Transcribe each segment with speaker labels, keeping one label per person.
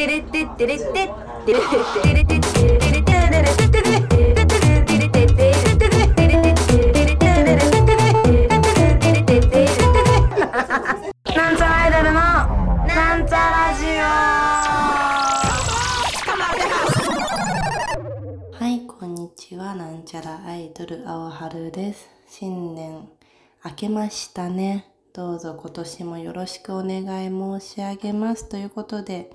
Speaker 1: なんちゃらアイドルのなんちゃラジオ。はい、こんにちは。なんちゃらアイドル青春です。新年明けましたね。どうぞ今年もよろしくお願い申し上げますということで、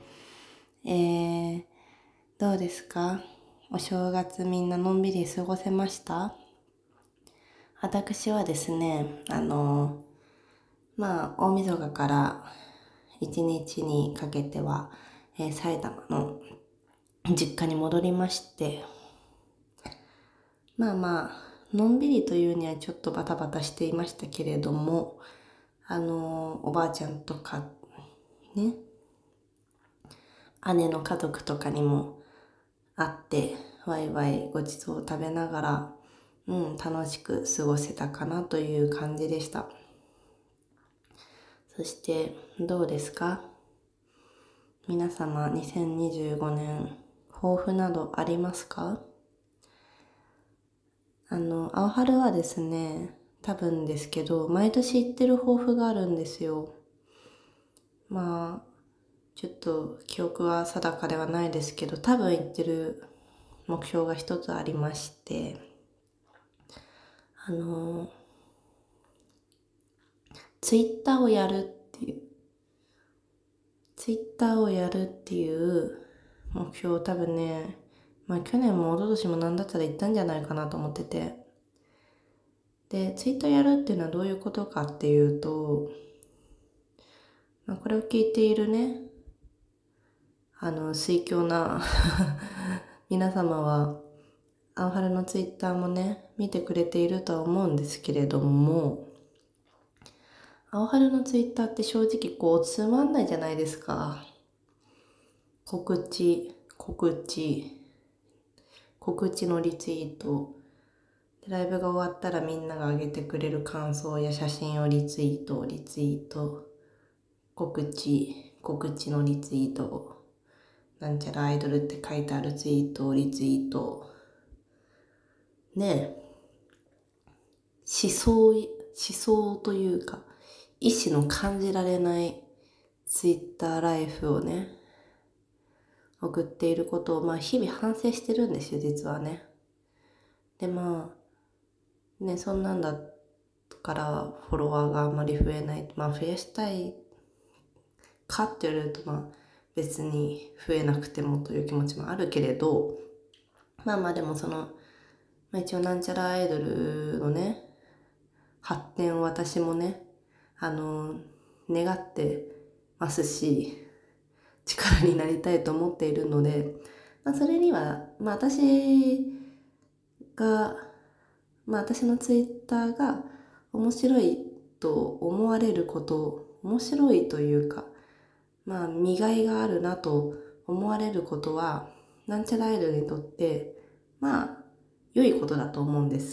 Speaker 1: どうですか？お正月みんなのんびり過ごせました？私はですね、大晦日から1日にかけては、埼玉の実家に戻りまして、のんびりというにはちょっとバタバタしていましたけれども、おばあちゃんとか、ね、姉の家族とかにも会って、ワイワイごちそうを食べながら、楽しく過ごせたかなという感じでした。そして、どうですか？皆様、2025年、抱負などありますか？青春はですね、多分ですけど、毎年言ってる抱負があるんですよ。ちょっと記憶は定かではないですけど、多分言ってる目標が一つありまして、ツイッターをやるっていう目標を多分ね、去年も一昨年も何だったら言ったんじゃないかなと思ってて。で、ツイッターやるっていうのはどういうことかっていうと、これを聞いているね、推挙な皆様は、青春のツイッターもね、見てくれているとは思うんですけれども、青春のツイッターって正直つまんないじゃないですか。告知のリツイート。ライブが終わったらみんなが上げてくれる感想や写真をリツイート。告知のリツイート。なんちゃらアイドルって書いてあるツイートをリツイート。ねえ。思想というか、意志の感じられないツイッターライフをね、送っていることを、日々反省してるんですよ、実はね。で、そんなんだからフォロワーがあんまり増えない。増やしたいかって言われると、別に増えなくてもという気持ちもあるけれど、でも一応なんちゃらアイドルのね、発展を私もね、願ってますし、力になりたいと思っているので、それには、私のツイッターが面白いと思われること、面白いというか、見がいがあるなと思われることは、なんちゃらアイドルにとって、良いことだと思うんです。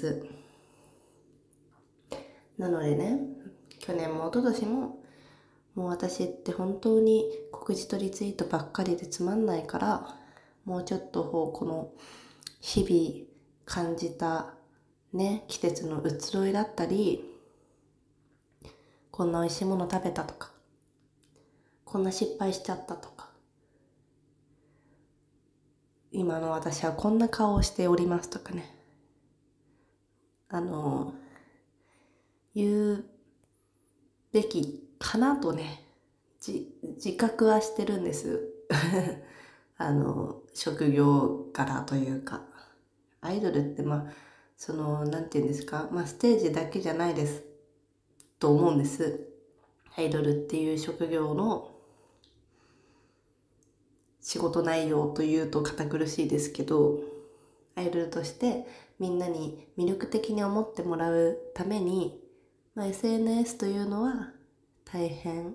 Speaker 1: なのでね、去年も一昨年も、もう私って本当に告知とリツイートばっかりでつまんないから、もうちょっとこの日々感じたね、季節の移ろいだったり、こんな美味しいもの食べたとか、こんな失敗しちゃったとか、今の私はこんな顔をしておりますとかね、言うべきかなとね、自覚はしてるんです。職業柄というか。アイドルってなんていうんですか、ステージだけじゃないですと思うんです。アイドルっていう職業の仕事内容というと堅苦しいですけど、アイドルとしてみんなに魅力的に思ってもらうために、SNS というのは大変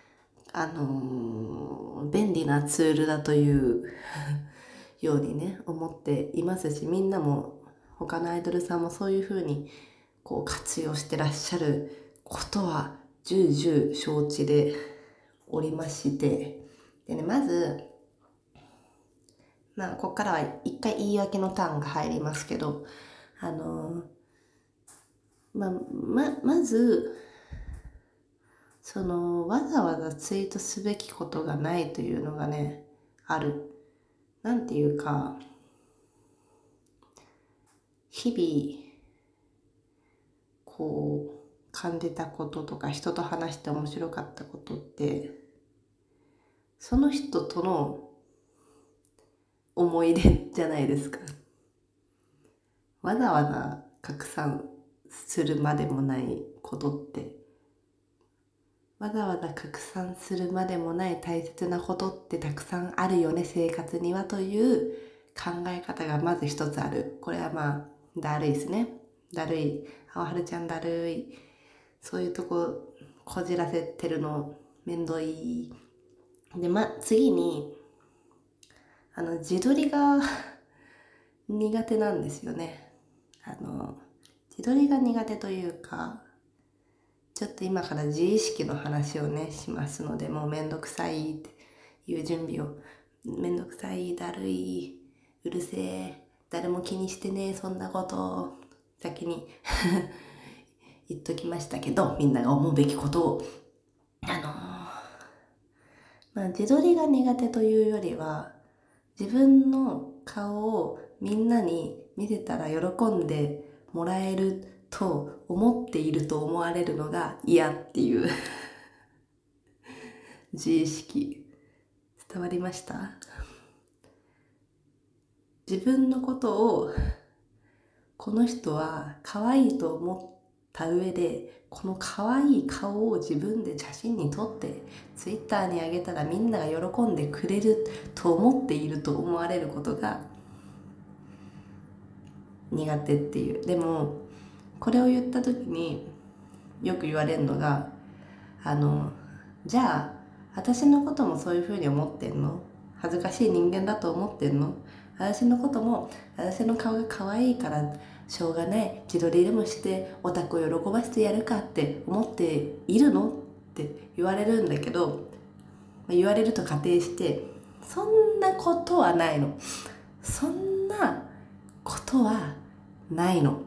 Speaker 1: 便利なツールだというようにね思っていますし、みんなも他のアイドルさんもそういうふうに活用してらっしゃることは重々承知でおりまして、でね、まずここからは一回言い訳のターンが入りますけど、まず、わざわざツイートすべきことがないというのがね、ある。なんていうか、日々、感じたこととか、人と話して面白かったことって、その人との思い出じゃないですか。わざわざ拡散するまでもないことって、わざわざ拡散するまでもない大切なことってたくさんあるよね、生活にはという考え方がまず一つある。これはだるいですね。だるい。はるちゃんだるい。そういうとここじらせてるのめんどい。で、次に、自撮りが苦手なんですよね。自撮りが苦手というか、ちょっと今から自意識の話をね、しますので、もうめんどくさいっていう準備を。めんどくさい、だるい、うるせえ、誰も気にしてねえ、そんなことを先に言っときましたけど、みんなが思うべきことを。自撮りが苦手というよりは、自分の顔をみんなに見せたら喜んでもらえると思っていると思われるのが嫌っていう自意識。伝わりました？自分のことをこの人は可愛いと思った上で、この可愛い顔を自分で写真に撮ってツイッターに上げたらみんなが喜んでくれると思っていると思われることが苦手っていう。でもこれを言った時によく言われるのが、じゃあ私のこともそういう風に思ってんの？恥ずかしい人間だと思ってんの？私のことも、私の顔が可愛いからしょうがない、自撮りでもしてオタクを喜ばせてやるかって思っているのって言われるんだけど、言われると仮定して、そんなことはないの。そんなことはないの。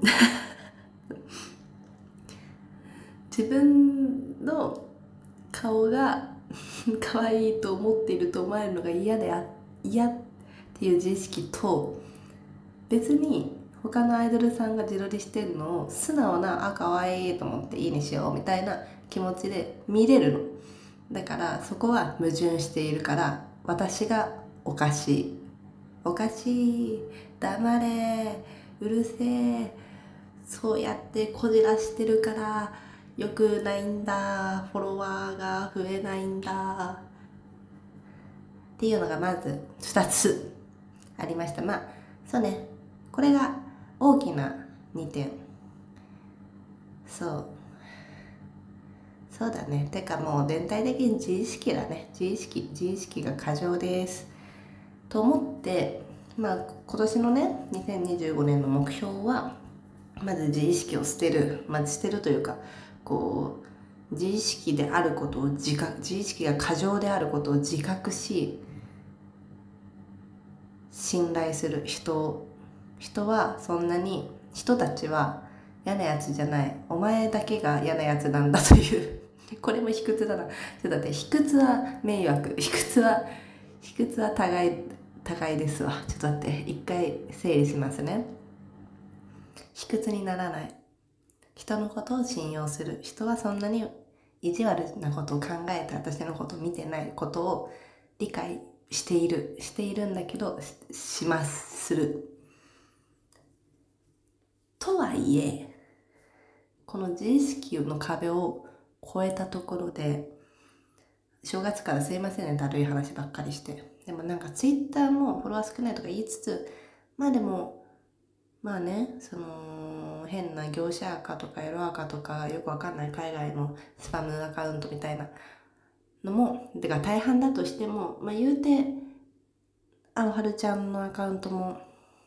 Speaker 1: 自分の顔が可愛いと思っていると思われるのが嫌っていう自意識と、別に他のアイドルさんが自撮りしてるのを素直な可愛いと思っていいにしようみたいな気持ちで見れるの。だからそこは矛盾しているから、私がおかしい、おかしい、黙れ、うるせえ、そうやってこじらしてるから良くないんだ、フォロワーが増えないんだっていうのがまず2つありました。そうね、これが大きな2点。そうだね。てかもう全体的に自意識だね。自意識が過剰ですと思って、今年のね2025年の目標は、まず自意識を捨てる。捨てるというか、自意識であることを自意識が過剰であることを自覚し、信頼する人はそんなに、人たちは嫌なやつじゃない、お前だけが嫌なやつなんだというこれも卑屈だな。ちょっと待って、卑屈は迷惑、卑屈は高いですわ。ちょっと待って、一回整理しますね。卑屈にならない、人のことを信用する。人はそんなに意地悪なことを考えて私のことを見てないことを理解しているんだけど、する。とはいえ、この自意識の壁を越えたところで、正月からすいませんね、だるい話ばっかりして。でもツイッターもフォロワー少ないとか言いつつ、でも変な業者赤とかエロ赤とかよくわかんない海外のスパムアカウントみたいなのも大半だとしても、言うてはるちゃんのアカウントも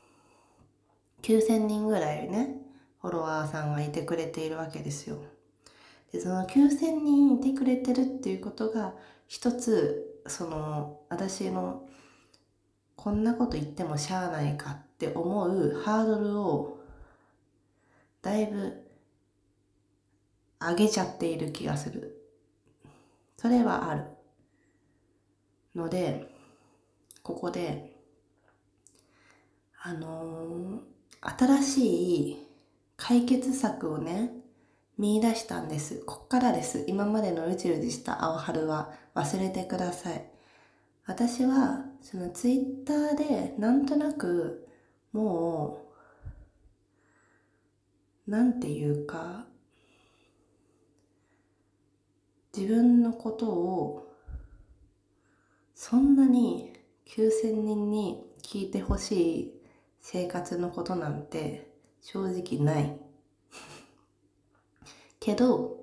Speaker 1: 9000人ぐらいね、フォロワーさんがいてくれているわけですよ。でその9000人いてくれてるっていうことが一つ、私のこんなこと言ってもしゃあないかって思うハードルをだいぶ上げちゃっている気がする。それはあるので、ここで新しい解決策をね見出したんです。こっからです。今までのうじうじした青春は忘れてください。私はそのツイッターでなんとなくもうなんていうか自分のことをそんなに9000人に聞いてほしい生活のことなんて正直ないけど、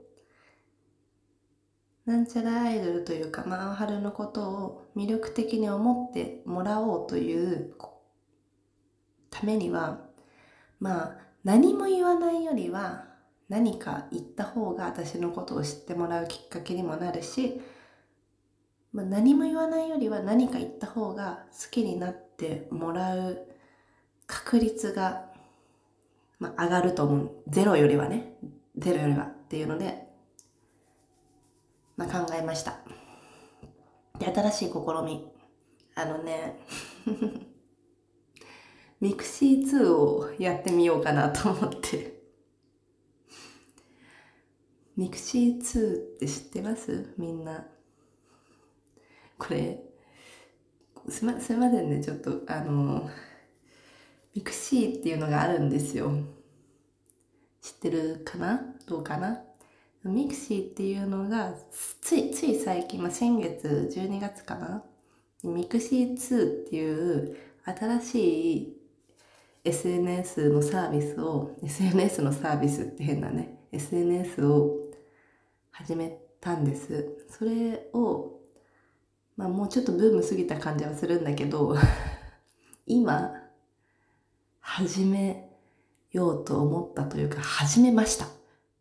Speaker 1: なんちゃらアイドルというか青春のことを魅力的に思ってもらおうというためには、何も言わないよりは何か言った方が私のことを知ってもらうきっかけにもなるし、何も言わないよりは何か言った方が好きになってもらう確率が、上がると思う。ゼロよりはっていうので、考えました。で、新しい試み。ミクシー2をやってみようかなと思って。ミクシー2って知ってます？みんな。これ、すいませんね。ちょっと、ミクシーっていうのがあるんですよ。知ってるかな？どうかな？ミクシーっていうのが、つい最近、先月12月かな？ミクシー2っていう新しい SNS のサービスって変だね。SNS を始めたんです。それを、もうちょっとブーム過ぎた感じはするんだけど、今、始めようと思ったというか、始めました。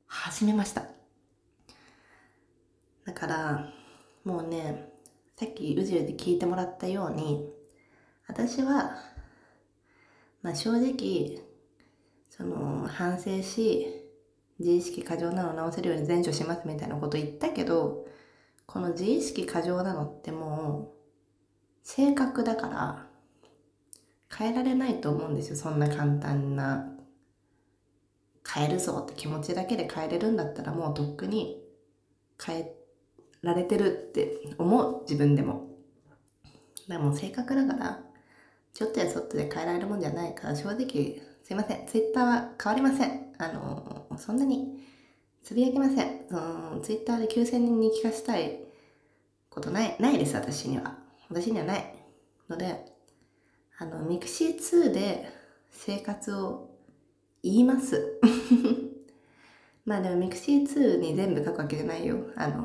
Speaker 1: だから、もうね、さっきうじうじ聞いてもらったように、私は、正直、反省し、自意識過剰なのを直せるように善処しますみたいなこと言ったけど、この自意識過剰なのってもう、性格だから、変えられないと思うんですよ。そんな簡単な、変えるぞって気持ちだけで変えれるんだったら、もうとっくに変えられてるって思う、自分でも。でも性格だから、ちょっとやそっとで変えられるもんじゃないから、正直、すいません。ツイッターは変わりません。そんなにつぶやきません。ツイッターで9000人に聞かせたいことないです、私には。私にはない。ので、ミクシー2で生活を言います。でもミクシー2に全部書くわけじゃないよ。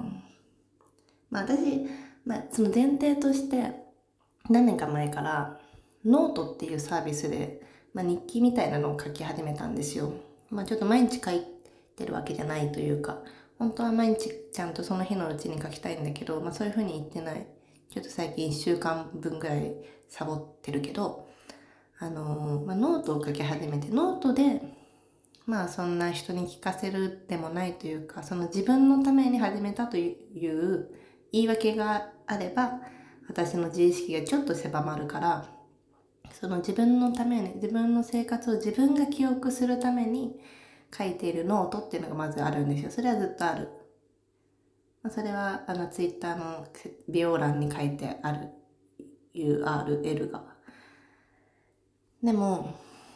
Speaker 1: 私、その前提として、何年か前から、ノートっていうサービスで、日記みたいなのを書き始めたんですよ。ちょっと毎日書いてるわけじゃないというか、本当は毎日ちゃんとその日のうちに書きたいんだけど、そういう風に言ってない。ちょっと最近1週間分ぐらいサボってるけど、ノートを書き始めて、ノートで、そんな人に聞かせるでもないというか、その自分のために始めたという言い訳があれば、私の自意識がちょっと狭まるから、その自分のために、自分の生活を自分が記憶するために書いているノートっていうのがまずあるんですよ。それはずっとある。それはツイッターの美容欄に書いてある URL が。でも、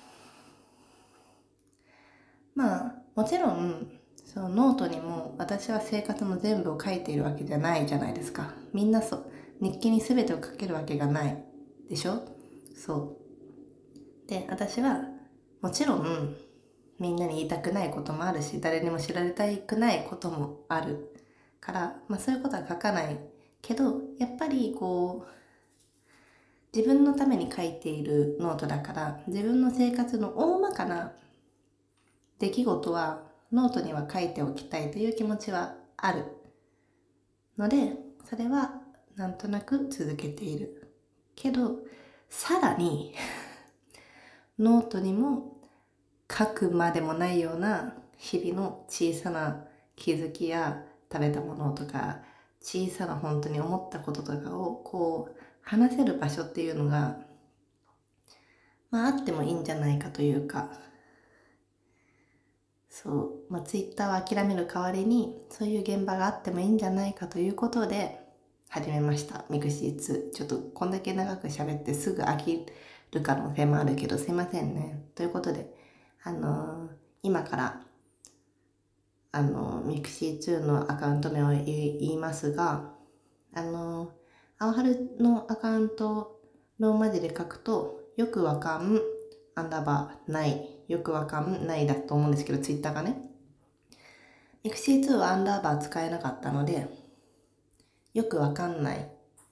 Speaker 1: もちろん、そのノートにも私は生活の全部を書いているわけじゃないじゃないですか。みんなそう。日記に全てを書けるわけがないでしょ？そう。で、私はもちろんみんなに言いたくないこともあるし、誰にも知られたくないこともあるから、そういうことは書かないけど、やっぱり自分のために書いているノートだから、自分の生活の大まかな出来事はノートには書いておきたいという気持ちはあるので、それはなんとなく続けているけど、 さらにノートにも書くまでもないような日々の小さな気づきや食べたものとか小さな本当に思ったこととかをこう話せる場所っていうのがあってもいいんじゃないかというか、そう、ツイッターを諦める代わりにそういう現場があってもいいんじゃないかということで始めましたミクシー2。ちょっとこんだけ長く喋ってすぐ飽きる可能性もあるけどすいませんね。ということで今からミクシー2のアカウント名を言いますが、青春のアカウントローマ字で書くとよくわかんアンダーバーないよくわかんないだと思うんですけど、ツイッターがね、ミクシー2はアンダーバー使えなかったので、よくわかんない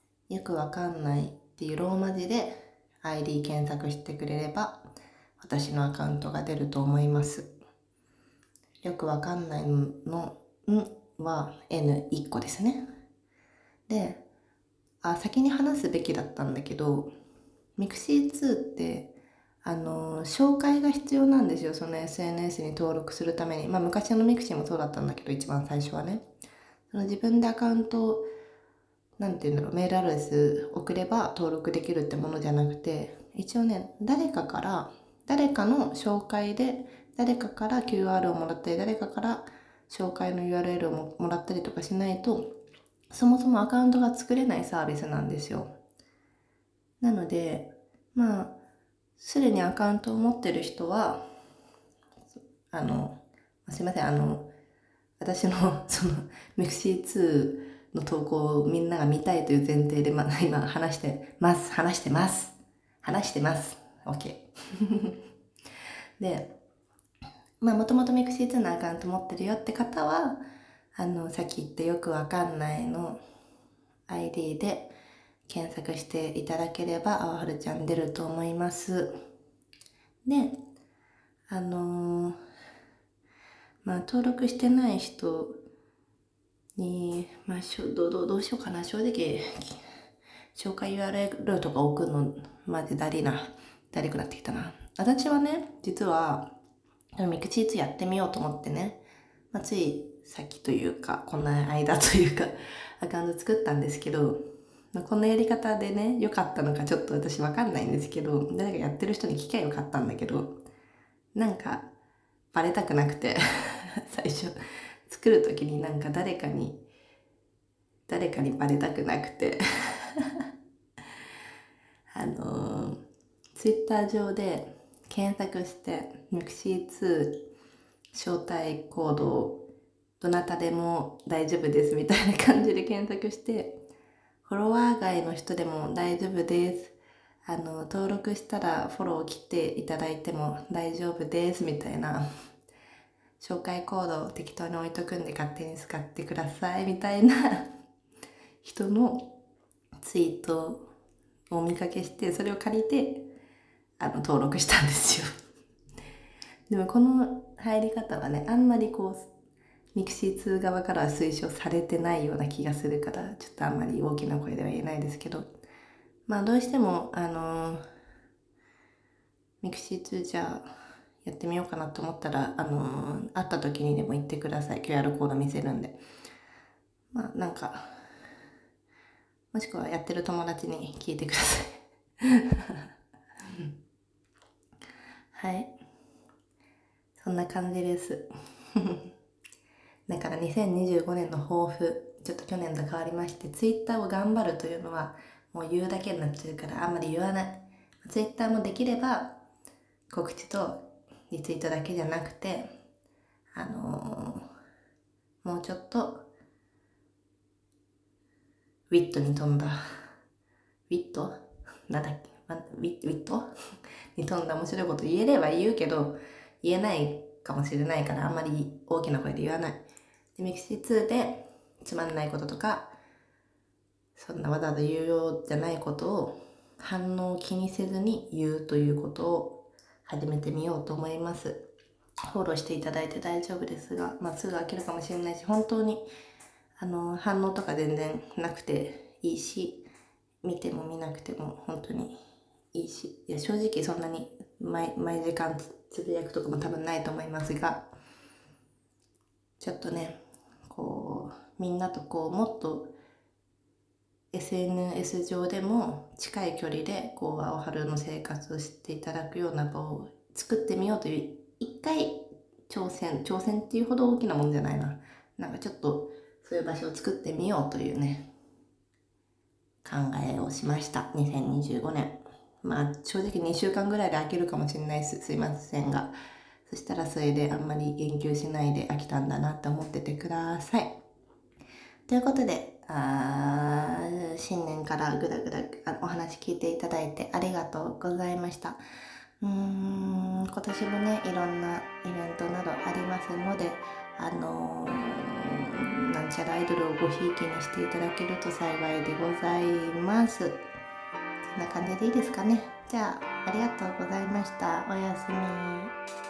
Speaker 1: っていうローマ字で ID 検索してくれれば私のアカウントが出ると思います。よくわかんないのんは N1 個ですね。で、先に話すべきだったんだけど、ミクシー2って紹介が必要なんですよ。その SNS に登録するために。昔のミクシーもそうだったんだけど、一番最初はね。その自分でアカウント、メールアドレス送れば登録できるってものじゃなくて、一応ね、誰かの紹介で、誰かから QR をもらったり、誰かから紹介の URL をもらったりとかしないと、そもそもアカウントが作れないサービスなんですよ。なので、すでにアカウントを持ってる人は、すいません、私のそのミクシー2の投稿をみんなが見たいという前提で、今話してます。OK。で、もともとミクシー2のアカウント持ってるよって方は、さっき言ってよくわかんないの ID で検索していただければ、あわはるちゃん出ると思います。で、登録してない人に、どうしようかな。正直、紹介 URL とか送るの、マジだりくなってきたな。私はね、実は、ミクチー2やってみようと思ってね、ついさっきというか、こんな間というか、アカウント作ったんですけど、こんなやり方でね、良かったのかちょっと私わかんないんですけど、誰かやってる人に聞きゃよかったんだけど、バレたくなくて、最初、作るときに誰かにバレたくなくて、ツイッター上で検索して、ミクシー2招待コードをどなたでも大丈夫ですみたいな感じで検索して、フォロワー外の人でも大丈夫です。登録したらフォロー切っていただいても大丈夫ですみたいな紹介コードを適当に置いとくんで勝手に使ってくださいみたいな人のツイートをお見かけして、それを借りて登録したんですよ。でもこの入り方はね、あんまりミクシー2側からは推奨されてないような気がするから、ちょっとあんまり大きな声では言えないですけど、どうしてもミクシー2じゃあやってみようかなと思ったら、会った時にでも言ってください。QR コード見せるんで。もしくはやってる友達に聞いてください。はい。そんな感じです。だから2025年の抱負、ちょっと去年と変わりまして、Twitter を頑張るというのはもう言うだけになっちゃうからあんまり言わない。Twitter もできれば告知とリツイートだけじゃなくて、もうちょっとウィットに富んだ、ウィットなんだっけウィットに富んだ面白いこと言えれば言うけど、言えないかもしれないからあんまり大きな声で言わない。で、ミクシー2でつまんないこととか、そんなわざわざ言うようじゃないことを反応を気にせずに言うということを始めてみようと思います。フォローしていただいて大丈夫ですが、すぐ飽きるかもしれないし、本当に反応とか全然なくていいし、見ても見なくても本当にいいし、いや正直そんなに毎時間つぶやくとかも多分ないと思いますが、ちょっとね、こうみんなとこうもっと SNS 上でも近い距離でこう青春の生活を知っていただくような場を作ってみようという一回挑戦っていうほど大きなもんじゃないな。なんかちょっとそういう場所を作ってみようというね、考えをしました。2025年。まあ正直2週間ぐらいで飽きるかもしれないです。すいませんが。そしたらそれであんまり言及しないで飽きたんだなって思っててください。ということで、新年からぐだぐだお話聞いていただいてありがとうございました。今年もね、いろんなイベントなどありますので、なんちゃらアイドルをごひいきにしていただけると幸いでございます。そんな感じでいいですかね。じゃあ、ありがとうございました。おやすみ。